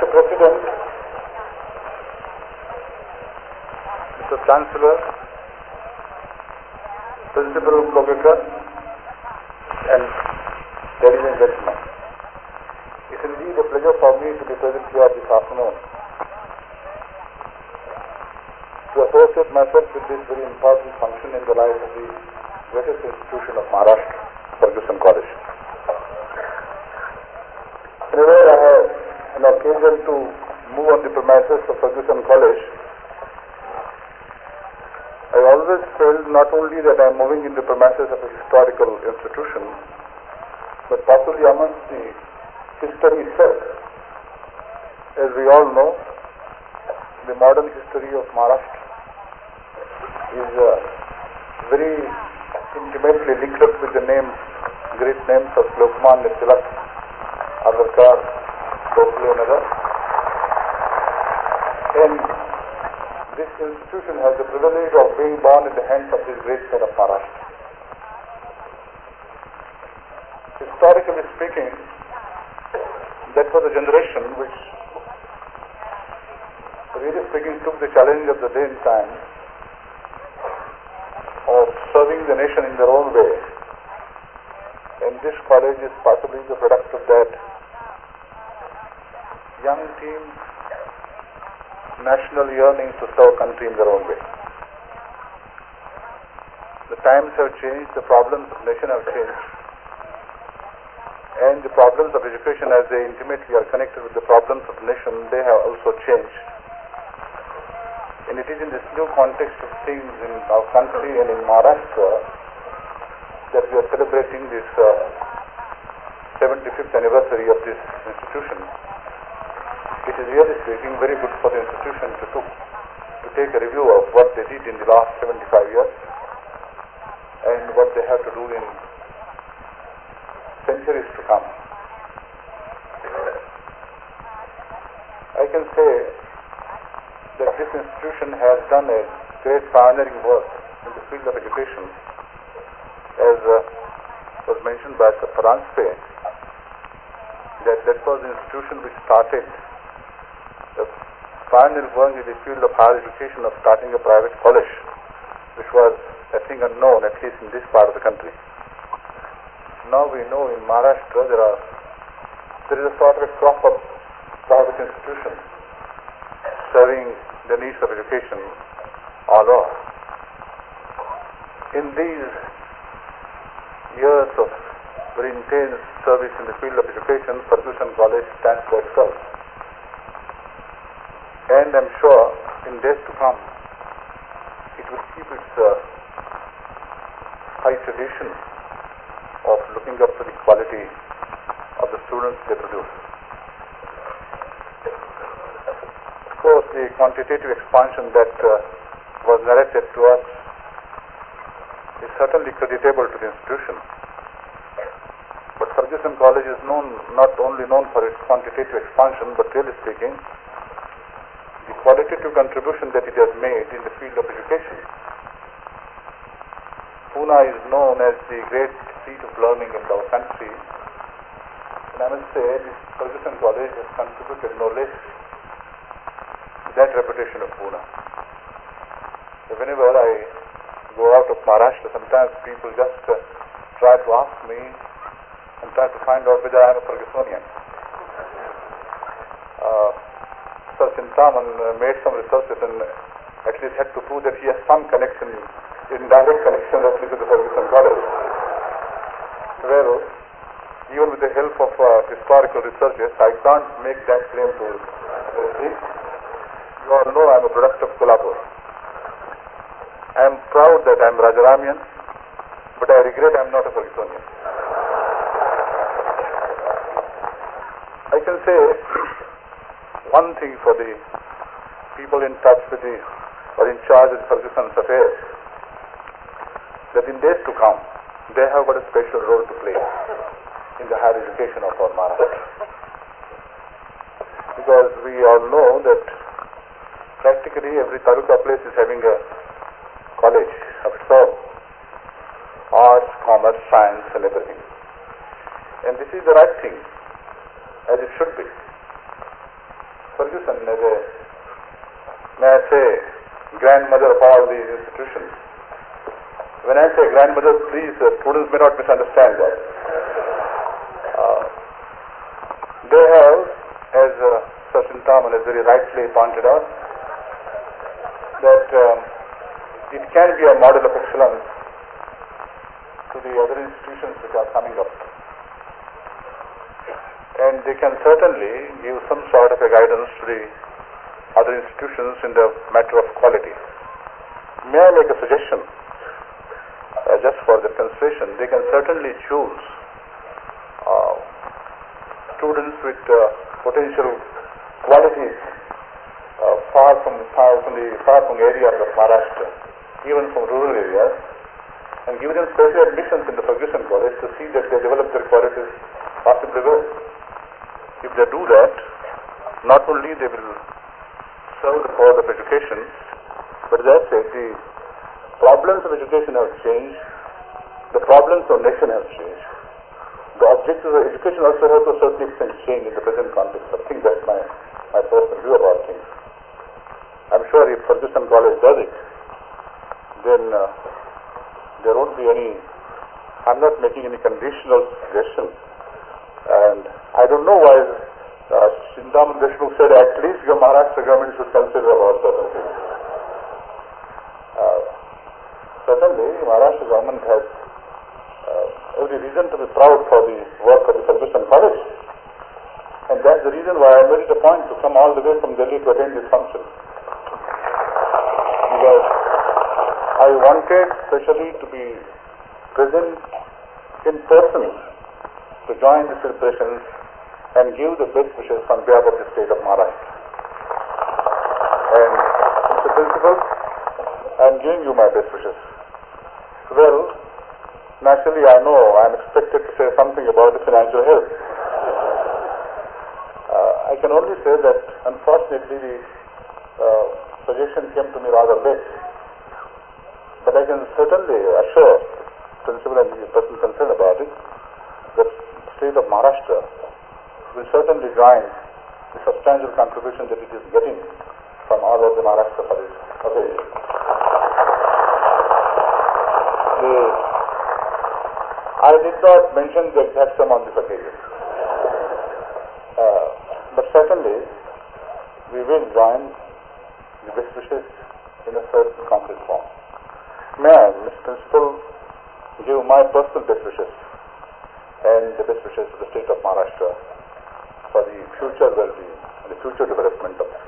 Mr. President, Mr. Chancellor, Principal Professor, and ladies and gentlemen, it's indeed a pleasure for me to be present here this afternoon to associate myself with this very important function in the life of the greatest institution of Maharashtra, Fergusson College. Whenever I have an occasion to move on the premises of Fergusson College, I always felt not only that I am moving in the premises of a historical institution, but possibly amongst the history itself. As we all know, the modern history of Maharashtra is very intimately linked up with the great names of Lokmanya Tilak, Agarkar, Gokhale and others. And this institution has the privilege of being born in the hands of this great son of Maharashtra. Historically speaking, that was a generation which, really speaking, took the challenge of the day and time of serving the nation in their own way. And this college is possibly the product of that young team's national yearning to serve country in their own way. The times have changed, the problems of the nation have changed, and the problems of education, as they intimately are connected with the problems of the nation, they have also changed. And it is in this new context of things in our country and in Maharashtra that we are celebrating this 75th anniversary of this institution. It is really speaking very good for the institution to take a review of what they did in the last 75 years and what they have to do in centuries to come. I can say that this institution has done a great pioneering work in the field of education, as was mentioned by Sir Paranspe, that was the institution which started the pioneering work in the field of higher education of starting a private college, which was a thing unknown, at least in this part of the country. Now we know in Maharashtra there is a sort of a crop of private institutions serving the needs of education all over. In these years of very intense service in the field of education, Fergusson College stands for itself. And I'm sure in days to come, it will keep its high tradition of looking up to the quality of the students they produce. Of course, the quantitative expansion that was narrated to us is certainly creditable to the institution. But Fergusson College is not only known for its quantitative expansion, but really speaking, the qualitative contribution that it has made in the field of education. Pune is known as the great seat of learning in our country, and I must say this Fergusson College has contributed no less to that reputation of Pune. So whenever I go out of Maharashtra, sometimes people just try to ask me and try to find out whether I am a Fergussonian. Sir Chintaman made some researches and at least had to prove that he has some connection, indirect connection at least to the Fergusson College. Well, even with the help of historical researchers, I can't make that claim to see. You all know I am a product of Kolhapur. I am proud that I am Rajaramian, but I regret I am not a Fergusonian. I can say one thing for the people in touch with or in charge of the Fergusson's affairs, that in days to come, they have got a special role to play in the higher education of our Maharashtra. Because we all know that practically every taluka place is having a college of its own, arts, commerce, science and everything. And this is the right thing, as it should be. may I say, grandmother of all these institutions. When I say grandmother, please, students may not misunderstand that. They have, as Sir Chintaman has very rightly pointed out, that it can be a model of excellence to the other institutions which are coming up. And they can certainly give some sort of a guidance to the other institutions in the matter of quality. May I make a suggestion? Just for the consideration, they can certainly choose students with potential qualities far from areas of Maharashtra, even from rural areas, and give them special admissions in the Ferguson College to see that they develop their qualities possibly well. If they do that, not only they will serve the cause of education, but as I said, the problems of education have changed, the problems of nation have changed. The objectives of education also have to a certain extent changed in the present context. I think that's my personal view about things. I'm sure if Ferguson College does it, then there won't be any, I'm not making any conditional suggestion. And I don't know why Chintaman Deshmukh said at least your Maharashtra government should consider about certain things. Certainly, Maharashtra government has every reason to be proud for the work of the Ferguson College. And that's the reason why I made it a point to come all the way from Delhi to attend this function. Because I wanted specially to be present in person to join the celebrations and give the best wishes on behalf of the state of Maharashtra. And Mr. Principal, I am giving you my best wishes. Well, naturally I know I am expected to say something about the financial health. I can only say that unfortunately the suggestion came to me rather late. But I can certainly assure Principal and the person concerned about it that the state of Maharashtra will certainly join the substantial contribution that it is getting from all over the Maharashtra for this occasion. I did not mention the exact sum on this occasion. But certainly we will join the best wishes in a certain concrete form. May I, Mr. Principal, give my personal best wishes and the best wishes to the state of Maharashtra for the future well-being and the future development of